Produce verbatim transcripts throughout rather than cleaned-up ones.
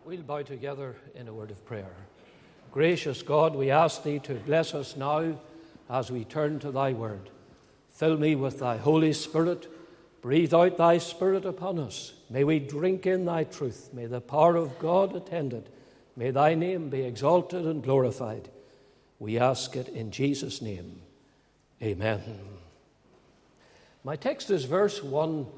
We'll bow together in a word of prayer. Gracious God, we ask Thee to bless us now as we turn to Thy word. Fill me with Thy Holy Spirit. Breathe out Thy Spirit upon us. May we drink in Thy truth. May the power of God attend it. May Thy name be exalted and glorified. We ask it in Jesus' name. Amen. My text is verse one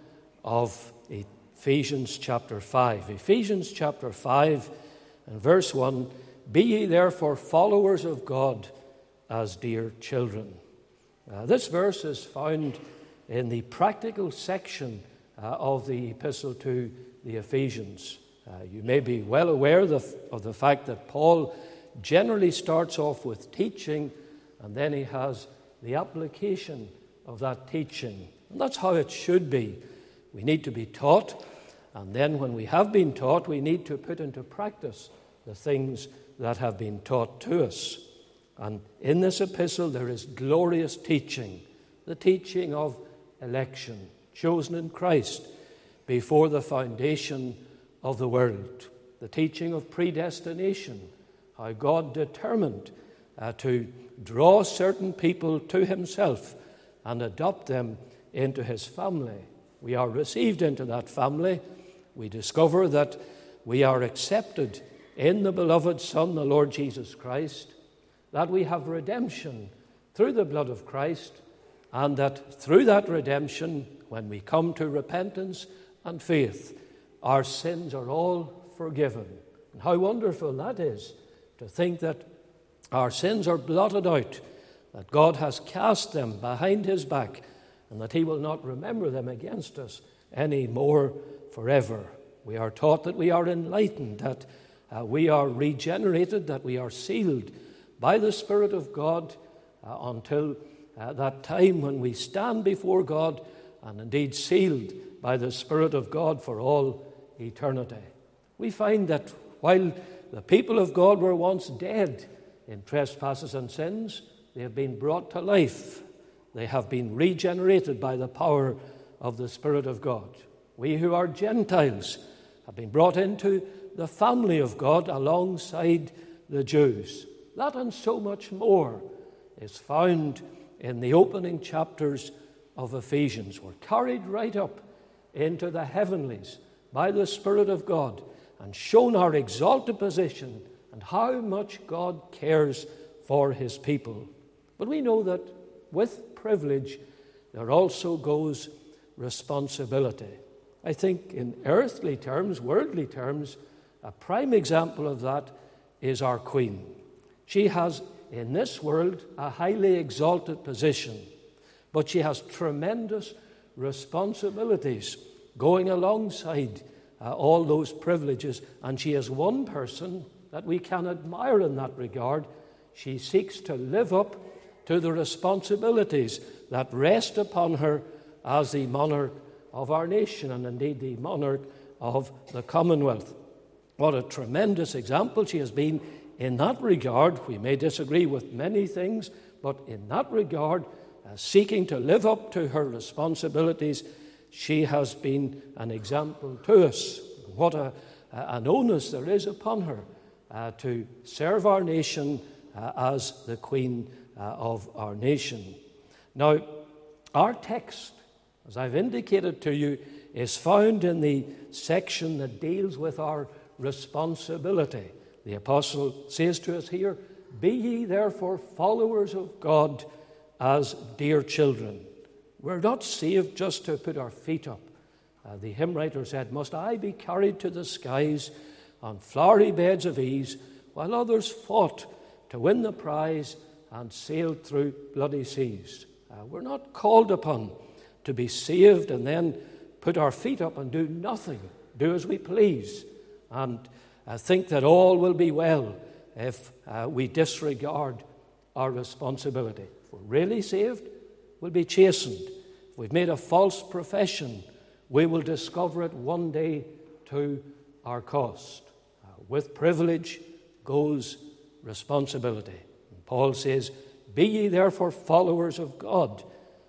of Ephesians chapter five. Ephesians chapter five and verse one. Be ye therefore followers of God as dear children. Uh, this verse is found in the practical section uh, of the epistle to the Ephesians. Uh, you may be well aware of the, of the fact that Paul generally starts off with teaching, and then he has the application of that teaching. And that's how it should be. We need to be taught, and then when we have been taught, we need to put into practice the things that have been taught to us. And in this epistle there is glorious teaching, the teaching of election, chosen in Christ before the foundation of the world, the teaching of predestination, how God determined uh, to draw certain people to Himself and adopt them into His family. We are received into that family. We discover that we are accepted in the beloved Son, the Lord Jesus Christ, that we have redemption through the blood of Christ, and that through that redemption, when we come to repentance and faith, our sins are all forgiven. And how wonderful that is, to think that our sins are blotted out, that God has cast them behind His back, and that He will not remember them against us any more forever. We are taught that we are enlightened, that uh, we are regenerated, that we are sealed by the Spirit of God uh, until uh, that time when we stand before God, and indeed sealed by the Spirit of God for all eternity. We find that while the people of God were once dead in trespasses and sins, they have been brought to life. They have been regenerated by the power of the Spirit of God. We who are Gentiles have been brought into the family of God alongside the Jews. That and so much more is found in the opening chapters of Ephesians. We're carried right up into the heavenlies by the Spirit of God and shown our exalted position and how much God cares for His people. But we know that with privilege, there also goes responsibility. I think in earthly terms, worldly terms, a prime example of that is our Queen. She has, in this world, a highly exalted position, but she has tremendous responsibilities going alongside uh, all those privileges, and she is one person that we can admire in that regard. She seeks to live up to the responsibilities that rest upon her as the monarch of our nation, and indeed the monarch of the Commonwealth. What a tremendous example she has been in that regard. We may disagree with many things, but in that regard, uh, seeking to live up to her responsibilities, she has been an example to us. What a, an onus there is upon her uh, to serve our nation uh, as the Queen uh, of our nation. Now, our text, as I've indicated to you, is found in the section that deals with our responsibility. The apostle says to us here, "Be ye therefore followers of God as dear children." We're not saved just to put our feet up. Uh, the hymn writer said, "Must I be carried to the skies on flowery beds of ease, while others fought to win the prize and sailed through bloody seas?" Uh, we're not called upon to be saved and then put our feet up and do nothing, do as we please, and uh, think that all will be well if uh, we disregard our responsibility. If we're really saved, we'll be chastened. If we've made a false profession, we will discover it one day to our cost. Uh, with privilege goes responsibility. And Paul says, "Be ye therefore followers of God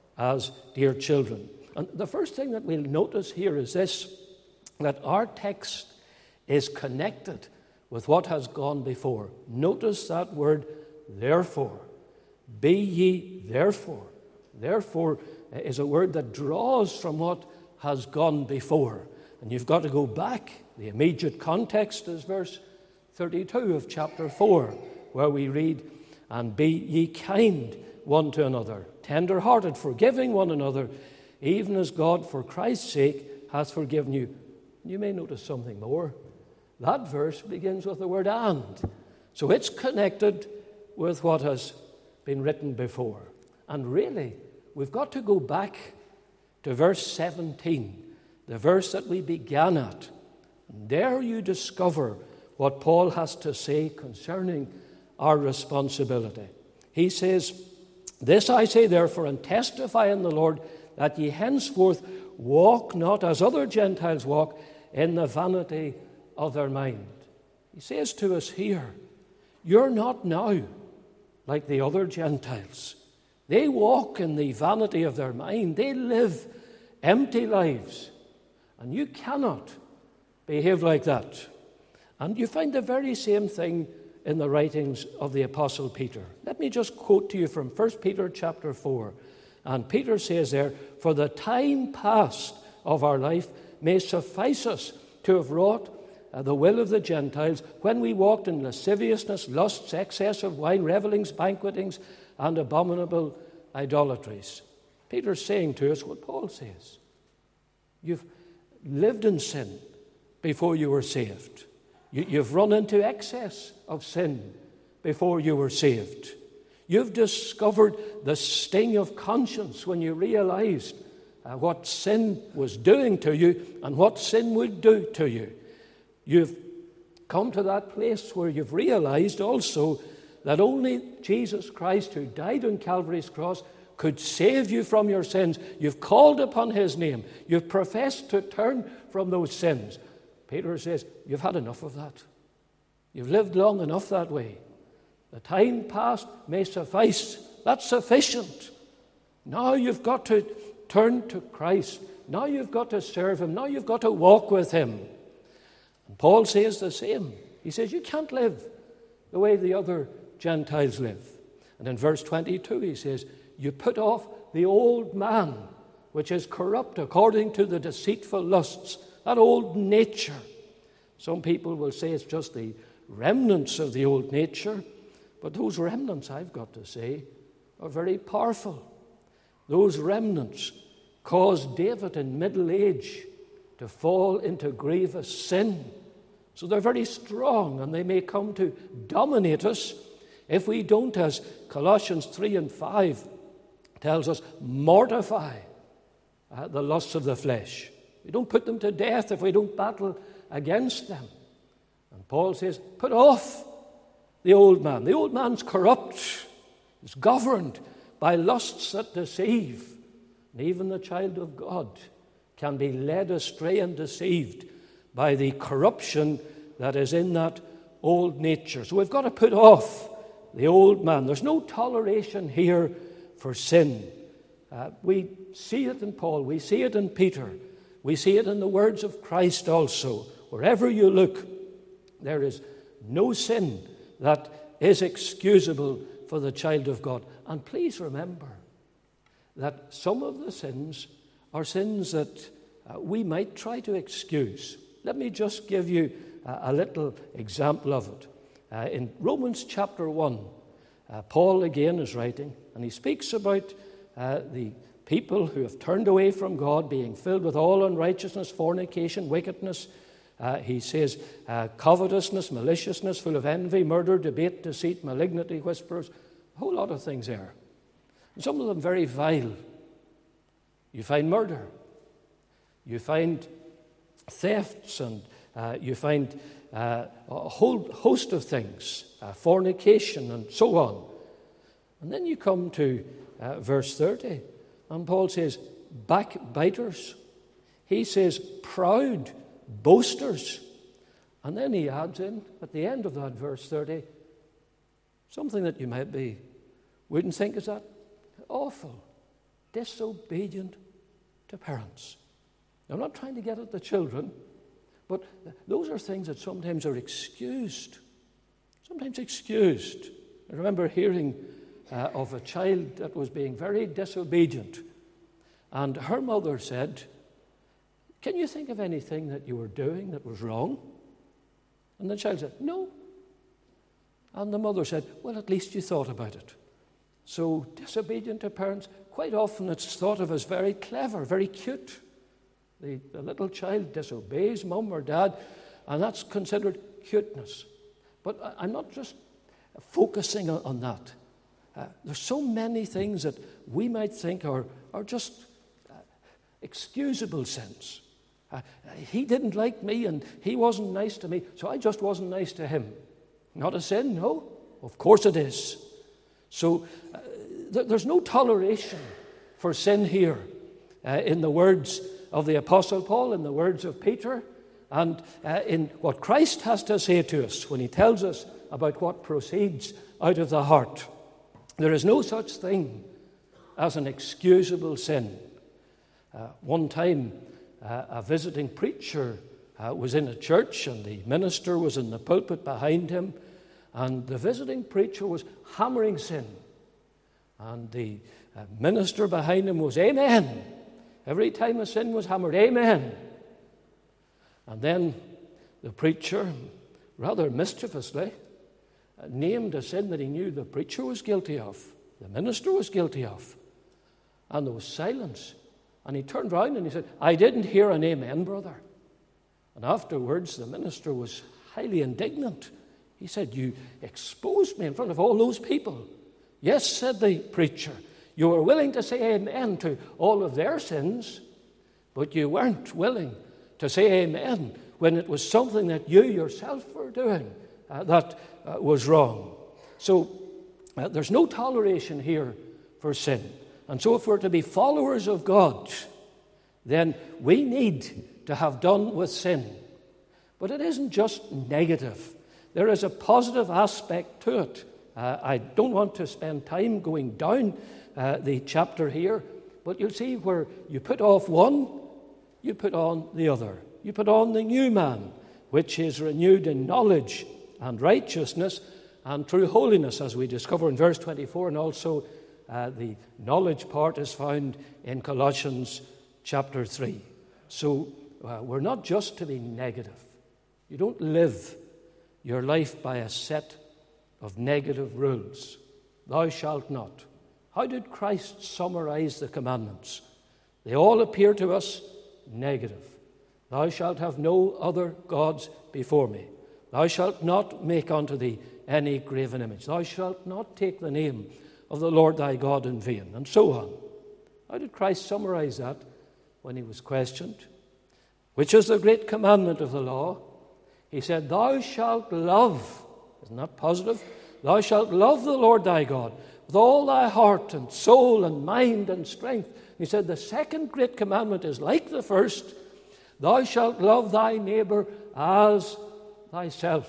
as dear children." And the first thing that we'll notice here is this, that our text is connected with what has gone before. Notice that word, therefore. Be ye therefore. Therefore is a word that draws from what has gone before. And you've got to go back. The immediate context is verse thirty-two of chapter four, where we read, and be ye kind one to another, tender-hearted, forgiving one another, even as God for Christ's sake hath forgiven you. You may notice something more. That verse begins with the word and. So it's connected with what has been written before. And really, we've got to go back to verse seventeen, the verse that we began at. And there you discover what Paul has to say concerning our responsibility. He says, this I say therefore, and testify in the Lord, that ye henceforth walk not as other Gentiles walk, in the vanity of their mind. He says to us here, you're not now like the other Gentiles. They walk in the vanity of their mind. They live empty lives. And you cannot behave like that. And you find the very same thing in the writings of the Apostle Peter. Let me just quote to you from First Peter chapter four. And Peter says there, for the time past of our life may suffice us to have wrought uh, the will of the Gentiles when we walked in lasciviousness, lusts, excess of wine, revellings, banquetings, and abominable idolatries. Peter's saying to us what Paul says. You've lived in sin before you were saved. You, you've run into excess of sin before you were saved. You've discovered the sting of conscience when you realized uh, what sin was doing to you and what sin would do to you. You've come to that place where you've realized also that only Jesus Christ, who died on Calvary's cross, could save you from your sins. You've called upon his name. You've professed to turn from those sins. Peter says, you've had enough of that. You've lived long enough that way. The time past may suffice. That's sufficient. Now you've got to turn to Christ. Now you've got to serve him. Now you've got to walk with him. And Paul says the same. He says, you can't live the way the other Gentiles live. And in verse twenty-two he says, you put off the old man, which is corrupt according to the deceitful lusts, that old nature. Some people will say it's just the remnants of the old nature, but those remnants, I've got to say, are very powerful. Those remnants caused David in middle age to fall into grievous sin. So they're very strong, and they may come to dominate us if we don't, as Colossians three and five tells us, mortify uh, the lusts of the flesh. We don't put them to death if we don't battle against them. And Paul says, put off the old man. The old man's corrupt. It's governed by lusts that deceive. And even the child of God can be led astray and deceived by the corruption that is in that old nature. So we've got to put off the old man. There's no toleration here for sin. Uh, we see it in Paul. We see it in Peter. We see it in the words of Christ also. Wherever you look, there is no sin that is excusable for the child of God. And please remember that some of the sins are sins that uh, we might try to excuse. Let me just give you a, a little example of it. Uh, in Romans chapter one, uh, Paul again is writing, and he speaks about uh, the people who have turned away from God, being filled with all unrighteousness, fornication, wickedness. Uh, he says, uh, covetousness, maliciousness, full of envy, murder, debate, deceit, malignity, whispers, a whole lot of things there. And some of them very vile. You find murder. You find thefts, and uh, you find uh, a whole host of things, uh, fornication and so on. And then you come to uh, verse thirty, and Paul says, backbiters. He says, proud boasters. And then he adds in, at the end of that verse thirty, something that you might be, wouldn't think is that awful, disobedient to parents. Now, I'm not trying to get at the children, But those are things that sometimes are excused. Sometimes excused. I remember hearing uh, of a child that was being very disobedient. And her mother said, "Can you think of anything that you were doing that was wrong?" And the child said, "No." And the mother said, "Well, at least you thought about it." So disobedient to parents, quite often it's thought of as very clever, very cute. The, the little child disobeys mum or dad, and that's considered cuteness. But I, I'm not just focusing on, on that. Uh, there's so many things that we might think are, are just uh, excusable sins. Uh, he didn't like me and he wasn't nice to me, so I just wasn't nice to him. Not a sin, no? Of course it is. So uh, th- there's no toleration for sin here uh, in the words of the Apostle Paul, in the words of Peter, and uh, in what Christ has to say to us when he tells us about what proceeds out of the heart. There is no such thing as an excusable sin. Uh, one time, uh, a visiting preacher uh, was in a church, and the minister was in the pulpit behind him, and the visiting preacher was hammering sin. And the uh, minister behind him was, "Amen." Every time a sin was hammered, "Amen." And then the preacher, rather mischievously, uh, named a sin that he knew the preacher was guilty of, the minister was guilty of. And there was silence. And he turned around and he said, "I didn't hear an amen, brother." And afterwards, the minister was highly indignant. He said, "You exposed me in front of all those people." "Yes," said the preacher, "you were willing to say amen to all of their sins, but you weren't willing to say amen when it was something that you yourself were doing uh, that uh, was wrong." So uh, there's no toleration here for sin. And so if we're to be followers of God, then we need to have done with sin. But it isn't just negative. There is a positive aspect to it. Uh, I don't want to spend time going down uh, the chapter here, but you'll see where you put off one, you put on the other. You put on the new man, which is renewed in knowledge and righteousness and true holiness, as we discover in verse twenty-four, and also uh, the knowledge part is found in Colossians chapter three. So uh, we're not just to be negative. You don't live your life by a set of negative rules. Thou shalt not. How did Christ summarize the commandments? They all appear to us negative. Thou shalt have no other gods before me. Thou shalt not make unto thee any graven image. Thou shalt not take the name of the Lord thy God in vain, and so on. How did Christ summarize that when he was questioned? Which is the great commandment of the law? He said, "Thou shalt love," isn't that positive? "Thou shalt love the Lord thy God with all thy heart and soul and mind and strength." He said, the second great commandment is like the first. Thou shalt love thy neighbor as thyself.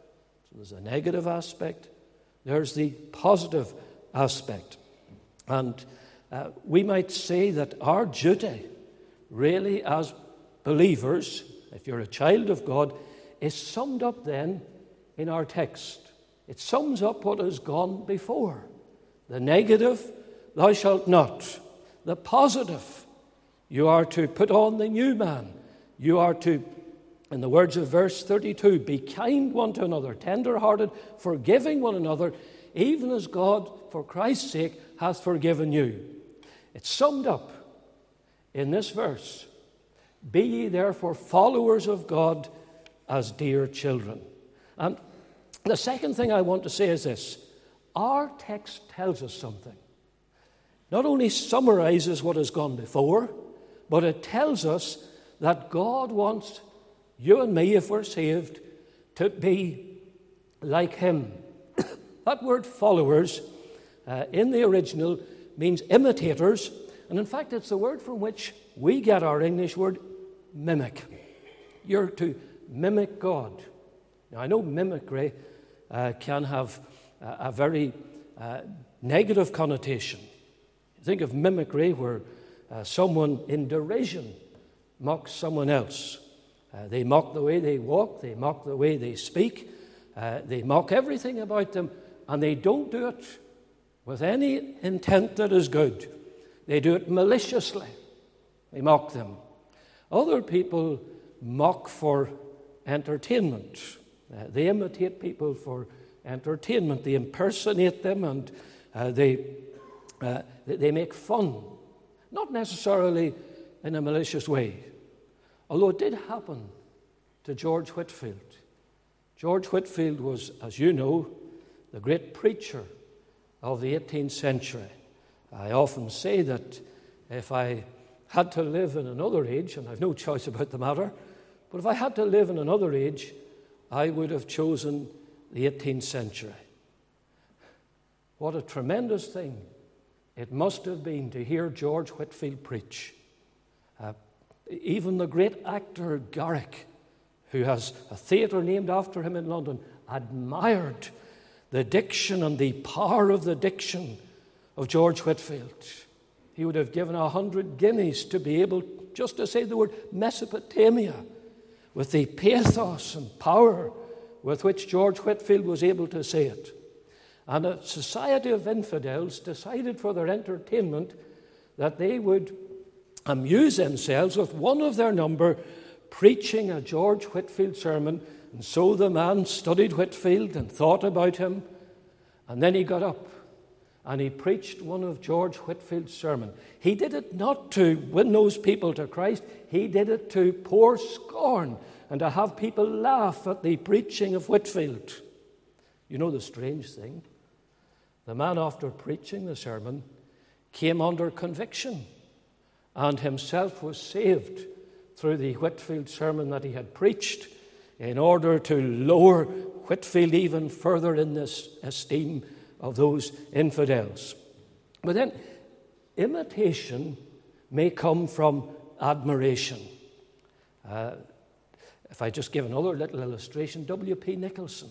So there's a negative aspect. There's the positive aspect. And uh, we might say that our duty, really as believers, if you're a child of God, is summed up then in our text. It sums up what has gone before. The negative, thou shalt not. The positive, you are to put on the new man. You are to, in the words of verse thirty-two, be kind one to another, tender-hearted, forgiving one another, even as God, for Christ's sake, hath forgiven you. It's summed up in this verse. Be ye therefore followers of God as dear children. And the second thing I want to say is this. Our text tells us something. Not only summarizes what has gone before, but it tells us that God wants you and me, if we're saved, to be like him. That word followers uh, in the original means imitators, and in fact it's the word from which we get our English word mimic. You're to mimic God. Now I know mimicry uh, can have uh, a very uh, negative connotation. Think of mimicry where uh, someone in derision mocks someone else. Uh, they mock the way they walk. They mock the way they speak. Uh, they mock everything about them, and they don't do it with any intent that is good. They do it maliciously. They mock them. Other people mock for entertainment. Uh, they imitate people for entertainment. They impersonate them, and uh, they, uh, they make fun. Not necessarily in a malicious way. Although it did happen to George Whitefield. George Whitefield was, as you know, the great preacher of the eighteenth century. I often say that if I had to live in another age, and I've no choice about the matter, but if I had to live in another age, I would have chosen the eighteenth century. What a tremendous thing it must have been to hear George Whitefield preach. Uh, even the great actor Garrick, who has a theatre named after him in London, admired the diction and the power of the diction of George Whitefield. He would have given a hundred guineas to be able just to say the word Mesopotamia with the pathos and power with which George Whitefield was able to say it. And a society of infidels decided for their entertainment that they would amuse themselves with one of their number preaching a George Whitefield sermon. And so the man studied Whitefield and thought about him, and then he got up and he preached one of George Whitefield's sermons. He did it not to win those people to Christ. He did it to pour scorn and to have people laugh at the preaching of Whitefield. You know the strange thing? The man, after preaching the sermon, came under conviction and himself was saved through the Whitefield sermon that he had preached in order to lower Whitefield even further in this esteem of those infidels. But then, imitation may come from admiration. Uh, if I just give another little illustration, W P Nicholson.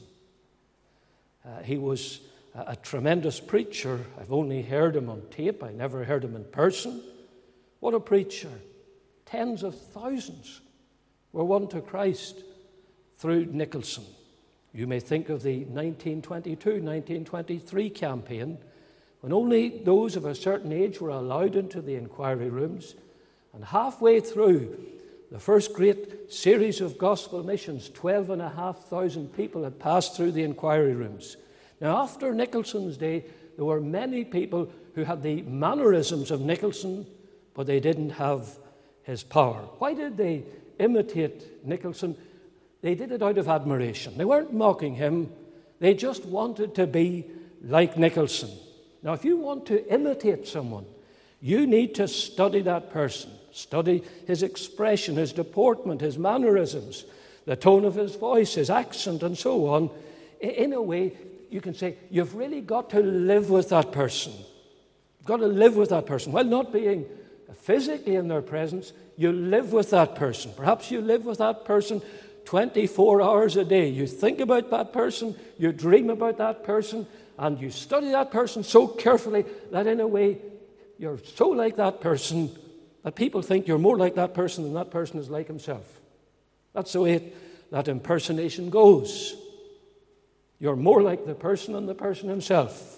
Uh, he was a, a tremendous preacher. I've only heard him on tape. I never heard him in person. What a preacher. Tens of thousands were won to Christ through Nicholson. You may think of the nineteen twenty-two nineteen twenty-three campaign, when only those of a certain age were allowed into the inquiry rooms, and halfway through the first great series of gospel missions, twelve and a half thousand people had passed through the inquiry rooms. Now, after Nicholson's day, there were many people who had the mannerisms of Nicholson, but they didn't have his power. Why did they imitate Nicholson? They did it out of admiration. They weren't mocking him. They just wanted to be like Nicholson. Now, if you want to imitate someone, you need to study that person. Study his expression, his deportment, his mannerisms, the tone of his voice, his accent, and so on. In a way, you can say, you've really got to live with that person. You've got to live with that person. While not being physically in their presence, you live with that person. Perhaps you live with that person twenty-four hours a day. You think about that person, you dream about that person, and you study that person so carefully that in a way you're so like that person that people think you're more like that person than that person is like himself. That's the way it, that impersonation goes. You're more like the person than the person himself.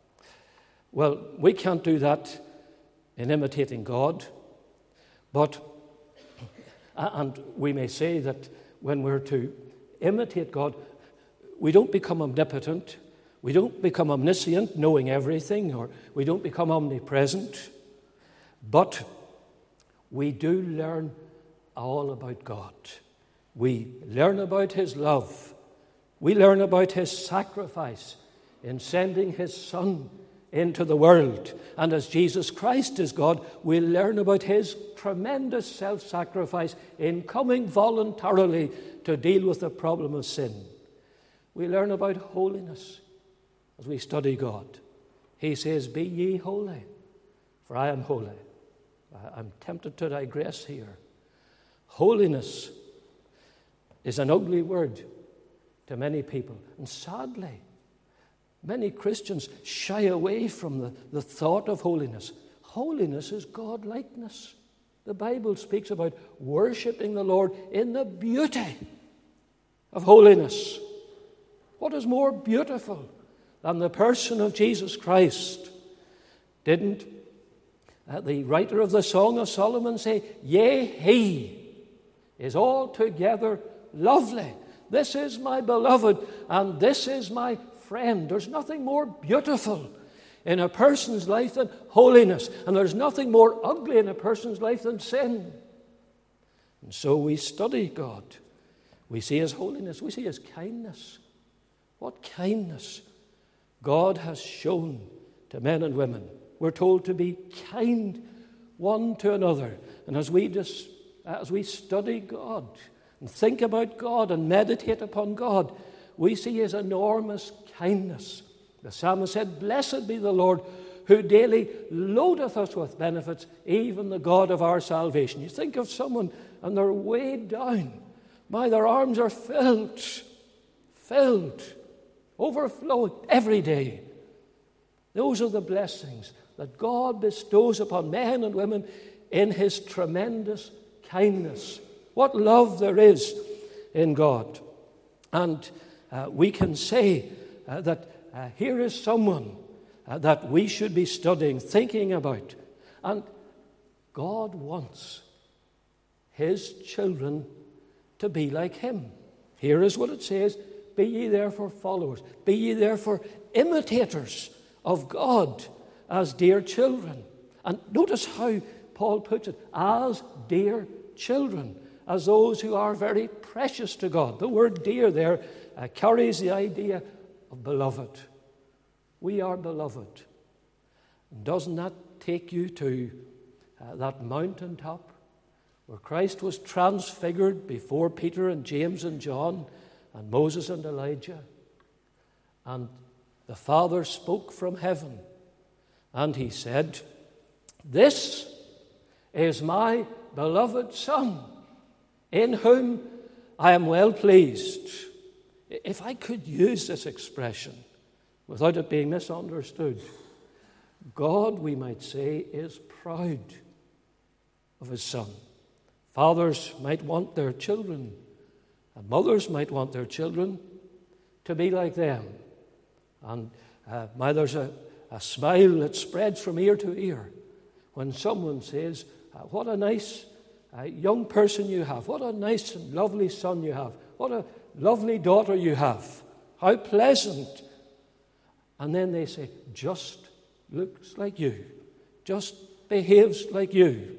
Well, we can't do that in imitating God, but, and we may say that when we're to imitate God, we don't become omnipotent, we don't become omniscient, knowing everything, or we don't become omnipresent, but we do learn all about God. We learn about His love. We learn about His sacrifice in sending His Son into the world. And as Jesus Christ is God, we learn about His tremendous self-sacrifice in coming voluntarily to deal with the problem of sin. We learn about holiness as we study God. He says, "Be ye holy, for I am holy." I'm tempted to digress here. Holiness is an ugly word to many people. And sadly, many Christians shy away from the, the thought of holiness. Holiness is God-likeness. The Bible speaks about worshiping the Lord in the beauty of holiness. What is more beautiful than the person of Jesus Christ? Didn't uh, the writer of the Song of Solomon say, "Yea, he is altogether lovely. This is my beloved, and this is my friend." There's nothing more beautiful in a person's life than holiness, and there's nothing more ugly in a person's life than sin. And so we study God. We see His holiness. We see His kindness. What kindness God has shown to men and women. We're told to be kind one to another. And as we just, as we study God and think about God and meditate upon God, we see His enormous kindness. The psalmist said, "Blessed be the Lord, who daily loadeth us with benefits, even the God of our salvation." You think of someone and they're weighed down. My, their arms are filled, filled, overflowing every day. Those are the blessings that God bestows upon men and women in His tremendous kindness. What love there is in God. And uh, we can say uh, that Uh, here is someone uh, that we should be studying, thinking about. And God wants His children to be like Him. Here is what it says, "Be ye therefore followers, be ye therefore imitators of God as dear children." And notice how Paul puts it, as dear children, as those who are very precious to God. The word dear there uh, carries the idea of beloved. We are beloved. Doesn't that take you to uh, that mountaintop where Christ was transfigured before Peter and James and John and Moses and Elijah? And the Father spoke from heaven and He said, "This is my beloved Son, in whom I am well pleased." If I could use this expression without it being misunderstood, God, we might say, is proud of His Son. Fathers might want their children, and mothers might want their children to be like them. And uh, my, there's a, a smile that spreads from ear to ear when someone says, uh, "What a nice uh, young person you have. What a nice and lovely son you have. What a lovely daughter you have. How pleasant." And then they say, "Just looks like you. Just behaves like you."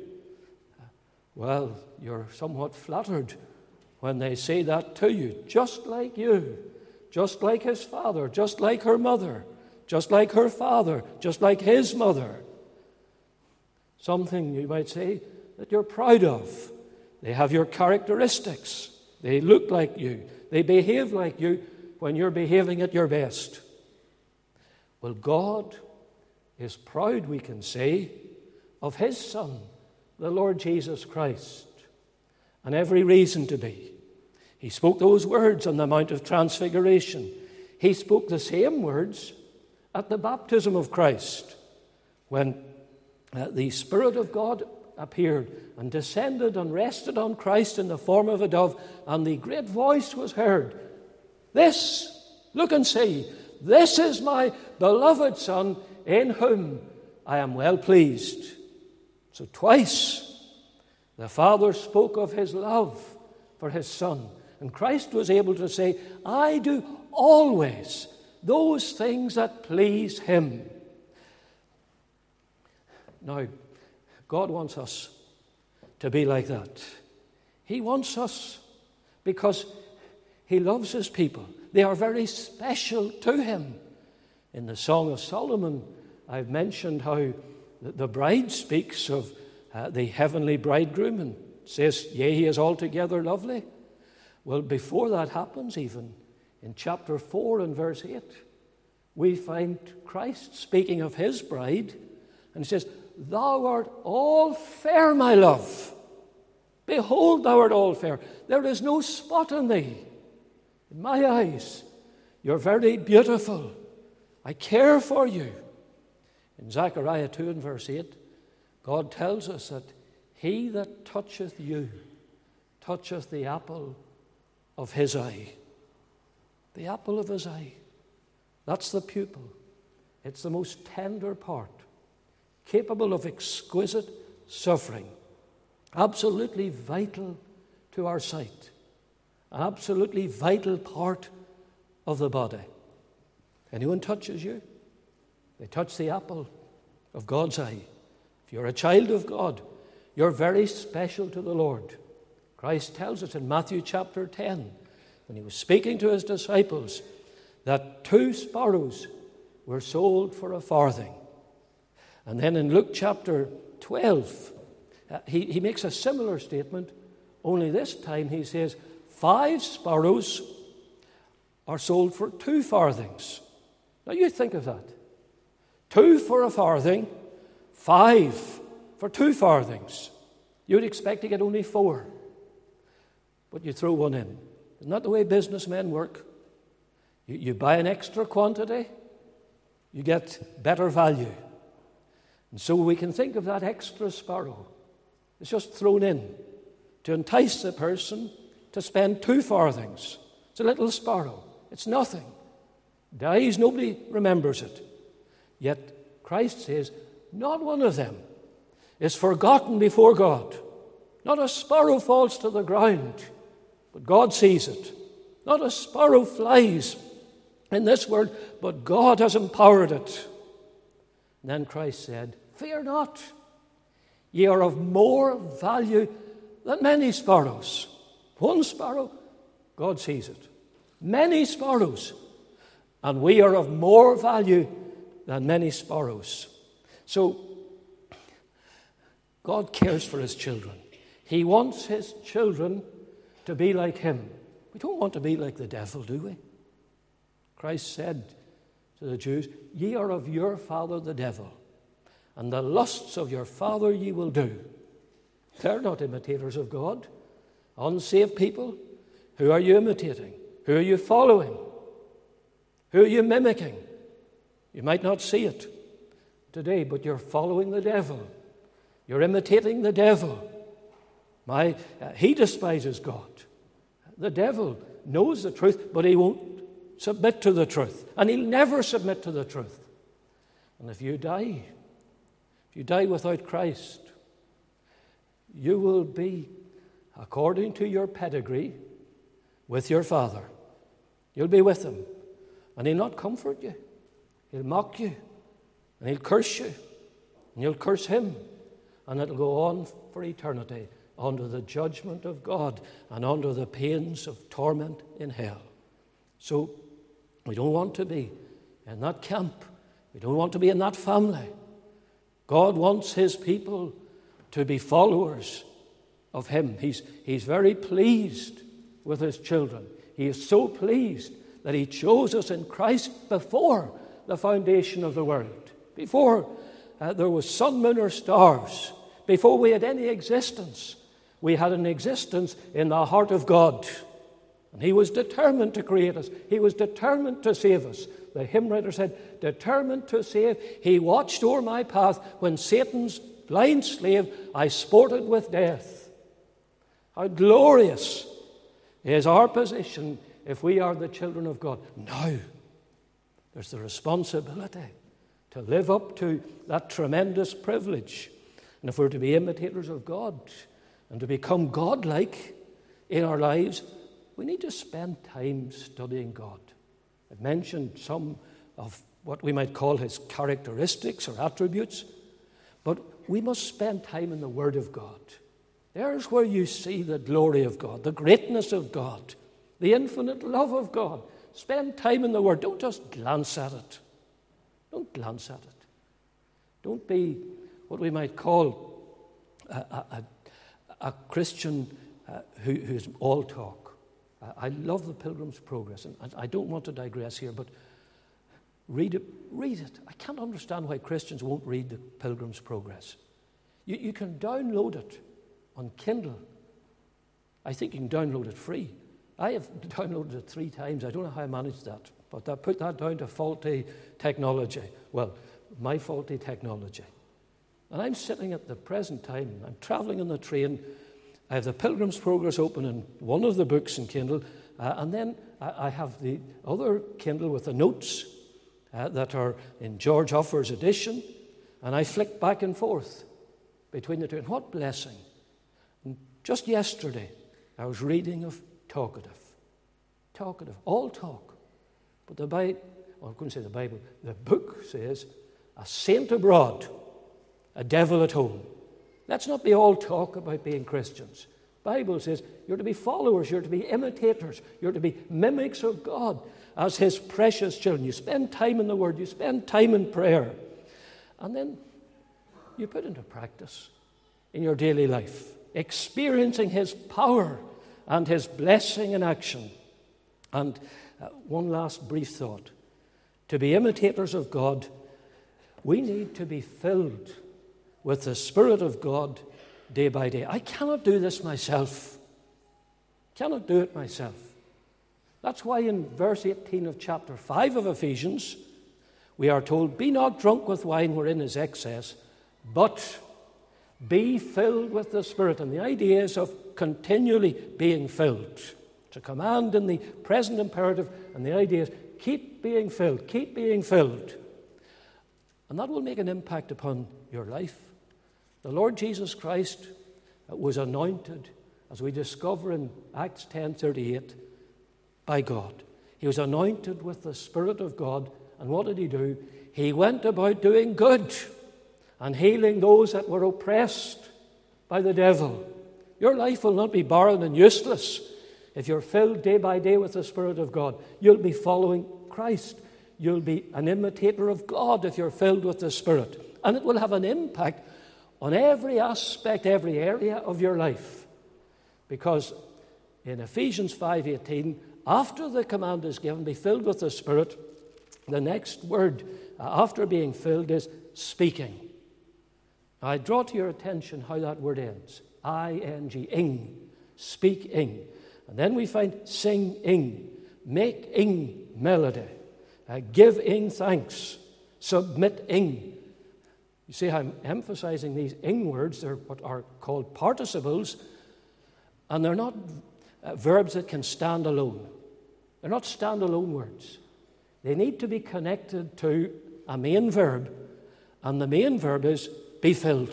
Well, you're somewhat flattered when they say that to you. Just like you. Just like his father. Just like her mother. Just like her father. Just like his mother. Something, you might say, that you're proud of. They have your characteristics. They look like you. They behave like you when you're behaving at your best. Well, God is proud, we can say, of His Son, the Lord Jesus Christ, and every reason to be. He spoke those words on the Mount of Transfiguration. He spoke the same words at the baptism of Christ, when uh, the Spirit of God appeared and descended and rested on Christ in the form of a dove, and the great voice was heard, "This, look and see, this is my beloved Son, in whom I am well pleased." So twice the Father spoke of His love for His Son. And Christ was able to say, "I do always those things that please Him." Now, God wants us to be like that. He wants us because He loves His people. They are very special to Him. In the Song of Solomon, I've mentioned how the bride speaks of uh, the heavenly bridegroom and says, "Yea, he is altogether lovely." Well, before that happens, even in chapter four and verse eight, we find Christ speaking of His bride, and He says, "Thou art all fair, my love. Behold, thou art all fair. There is no spot in thee. In my eyes, you're very beautiful. I care for you." In Zechariah two and verse eight, God tells us that He that toucheth you toucheth the apple of his eye. The apple of his eye. That's the pupil. It's the most tender part, capable of exquisite suffering, absolutely vital to our sight, an absolutely vital part of the body. Anyone touches you, they touch the apple of God's eye. If you're a child of God, you're very special to the Lord. Christ tells us in Matthew chapter ten, when he was speaking to his disciples, that two sparrows were sold for a farthing. And then in Luke chapter twelve, uh, he, he makes a similar statement, only this time he says, five sparrows are sold for two farthings. Now you think of that. Two for a farthing, five for two farthings. You'd expect to get only four, but you throw one in. Isn't that the way businessmen work? You, you buy an extra quantity, you get better value. And so we can think of that extra sparrow. It's just thrown in to entice the person to spend two farthings. It's a little sparrow. It's nothing. Dies, nobody remembers it. Yet Christ says, not one of them is forgotten before God. Not a sparrow falls to the ground, but God sees it. Not a sparrow flies in this world, but God has empowered it. And then Christ said, fear not, ye are of more value than many sparrows. One sparrow, God sees it. Many sparrows, and we are of more value than many sparrows. So, God cares for his children. He wants his children to be like him. We don't want to be like the devil, do we? Christ said to the Jews, ye are of your father the devil, and the lusts of your father ye will do. They're not imitators of God. Unsaved people, who are you imitating? Who are you following? Who are you mimicking? You might not see it today, but you're following the devil. You're imitating the devil. My, uh, he despises God. The devil knows the truth, but he won't submit to the truth. And he'll never submit to the truth. And if you die, if you die without Christ, you will be, according to your pedigree, with your father. You'll be with him. And he'll not comfort you. He'll mock you. And he'll curse you. And you'll curse him. And it'll go on for eternity under the judgment of God and under the pains of torment in hell. So we don't want to be in that camp. We don't want to be in that family. God wants his people to be followers of him. He's, he's very pleased with his children. He is so pleased that he chose us in Christ before the foundation of the world, before uh, there was sun, moon, or stars, before we had any existence. We had an existence in the heart of God. And he was determined to create us. He was determined to save us. The hymn writer said, determined to save. He watched o'er my path when Satan's blind slave I sported with death. How glorious is our position if we are the children of God. Now, there's the responsibility to live up to that tremendous privilege. And if we're to be imitators of God and to become God-like in our lives, we need to spend time studying God. I've mentioned some of what we might call his characteristics or attributes, but we must spend time in the Word of God. There's where you see the glory of God, the greatness of God, the infinite love of God. Spend time in the Word. Don't just glance at it. Don't glance at it. Don't be what we might call a, a, a Christian uh, who, who's all talk. I, I love the Pilgrim's Progress, and I don't want to digress here, but read it. Read it. I can't understand why Christians won't read the Pilgrim's Progress. You, you can download it on Kindle. I think you can download it free. I have downloaded it three times. I don't know how I managed that, but I put that down to faulty technology. Well, my faulty technology. And I'm sitting at the present time, I'm travelling on the train, I have the Pilgrim's Progress open in one of the books in Kindle, uh, and then I, I have the other Kindle with the notes uh, that are in George Offer's edition, and I flick back and forth between the two. And what blessing. And just yesterday, I was reading of talkative. Talkative, all talk. But the Bible, well, I couldn't say the Bible, the book says, a saint abroad, a devil at home. Let's not be all talk about being Christians. The Bible says you're to be followers, you're to be imitators, you're to be mimics of God as His precious children. You spend time in the Word, you spend time in prayer, and then you put into practice in your daily life, experiencing His power and His blessing in action. And uh, one last brief thought. To be imitators of God, we need to be filled with the Spirit of God day by day. I cannot do this myself. Cannot do it myself. That's why in verse eighteen of chapter five of Ephesians, we are told, be not drunk with wine wherein is excess, but be filled with the Spirit. And the idea is of continually being filled. It's a command in the present imperative, and the idea is keep being filled, keep being filled. And that will make an impact upon your life. The Lord Jesus Christ was anointed, as we discover in Acts ten thirty-eight, by God. He was anointed with the Spirit of God, and what did He do? He went about doing good and healing those that were oppressed by the devil. Your life will not be barren and useless if you're filled day by day with the Spirit of God. You'll be following Christ. You'll be an imitator of God if you're filled with the Spirit. And it will have an impact on every aspect, every area of your life. Because in Ephesians five eighteen, after the command is given, be filled with the Spirit, the next word uh, after being filled is speaking. Now, I draw to your attention how that word ends. I N G, ing, speak-ing. And then we find sing-ing, make-ing melody, uh, give-ing thanks, submit-ing. You see, I'm emphasizing these ing words. They're what are called participles, and they're not uh, verbs that can stand alone. They're not standalone words. They need to be connected to a main verb, and the main verb is be filled.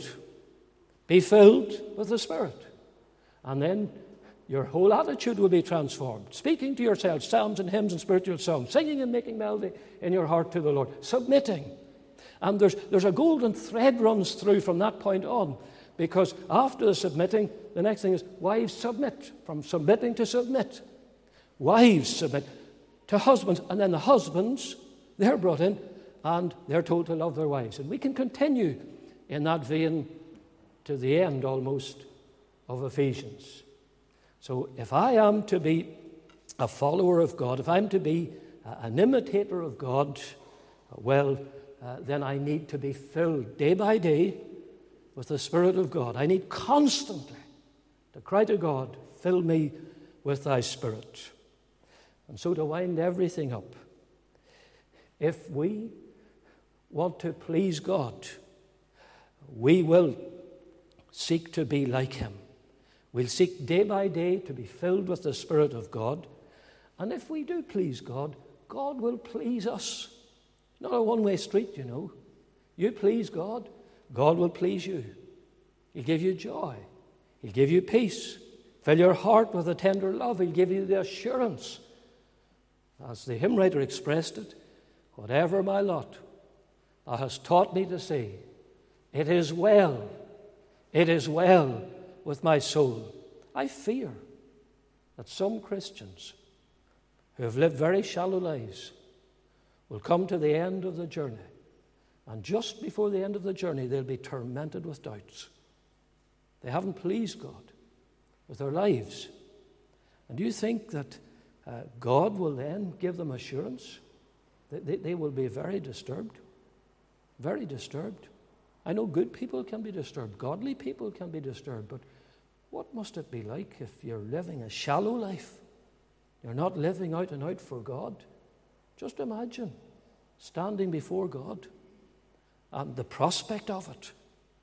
Be filled with the Spirit. And then your whole attitude will be transformed. Speaking to yourself, psalms and hymns and spiritual songs, singing and making melody in your heart to the Lord, submitting. And there's, there's a golden thread runs through from that point on, because after the submitting, the next thing is wives submit, from submitting to submit. Wives submit to husbands, and then the husbands, they're brought in, and they're told to love their wives. And we can continue in that vein to the end almost of Ephesians. So if I am to be a follower of God, if I'm to be an imitator of God, well, uh, then I need to be filled day by day with the Spirit of God. I need constantly to cry to God, fill me with thy Spirit. And so to wind everything up, if we want to please God, we will seek to be like Him. We'll seek day by day to be filled with the Spirit of God. And if we do please God, God will please us. Not a one-way street, you know. You please God, God will please you. He'll give you joy. He'll give you peace. Fill your heart with a tender love. He'll give you the assurance. As the hymn writer expressed it, whatever my lot, thou hast taught me to say, it is well, it is well with my soul. I fear that some Christians who have lived very shallow lives will come to the end of the journey, and just before the end of the journey, they'll be tormented with doubts. They haven't pleased God with their lives. And do you think that uh, God will then give them assurance? They, they, they will be very disturbed, very disturbed. I know good people can be disturbed, godly people can be disturbed, but what must it be like if you're living a shallow life? You're not living out and out for God. Just imagine standing before God and the prospect of it.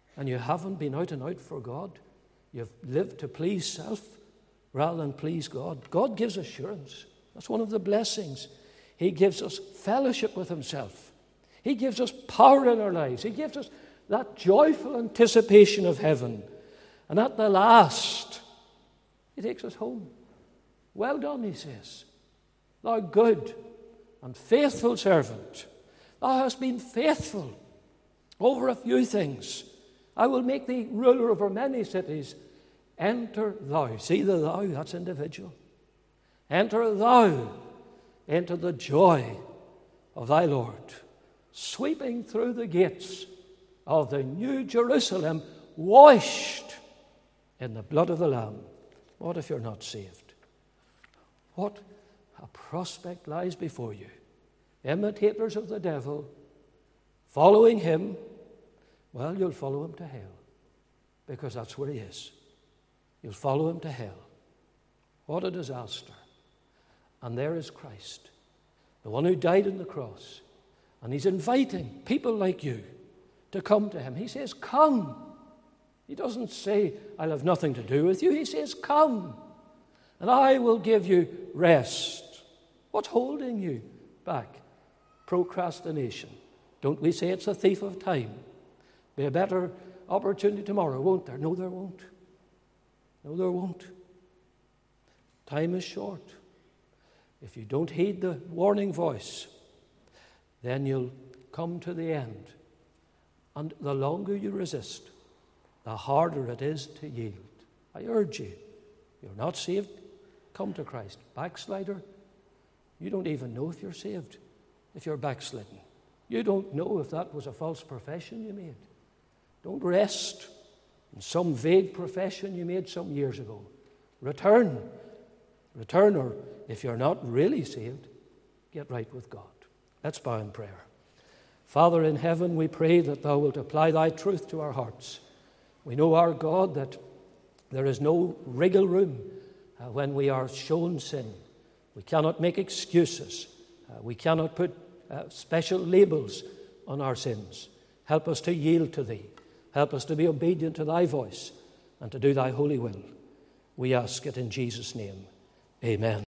and you haven't been out and out for God. You've lived to please self rather than please God. God gives assurance. That's one of the blessings. He gives us fellowship with himself. He gives us power in our lives. He gives us that joyful anticipation of heaven. And at the last, he takes us home. Well done, he says, thou good and faithful servant. Thou hast been faithful over a few things. I will make thee ruler over many cities. Enter thou. See the thou, that's individual. Enter thou into the joy of thy Lord. Sweeping through the gates of the New Jerusalem, washed in the blood of the Lamb. What if you're not saved? What a prospect lies before you. Imitators of the devil, following him, well, you'll follow him to hell, because that's where he is. You'll follow him to hell. What a disaster. And there is Christ, the one who died on the cross. And he's inviting people like you to come to him. He says, come. He doesn't say, I'll have nothing to do with you. He says, come, and I will give you rest. What's holding you back? Procrastination. Don't we say it's a thief of time? Be a better opportunity tomorrow, won't there? No, there won't. No, there won't. Time is short. If you don't heed the warning voice, then you'll come to the end. And the longer you resist, the harder it is to yield. I urge you, you're not saved, come to Christ. Backslider, you don't even know if you're saved, if you're backslidden. You don't know if that was a false profession you made. Don't rest in some vague profession you made some years ago. Return. Return, or if you're not really saved, get right with God. Let's bow in prayer. Father in heaven, we pray that thou wilt apply thy truth to our hearts. We know, our God, that there is no wriggle room uh, when we are shown sin. We cannot make excuses. Uh, we cannot put uh, special labels on our sins. Help us to yield to thee. Help us to be obedient to thy voice and to do thy holy will. We ask it in Jesus' name. Amen.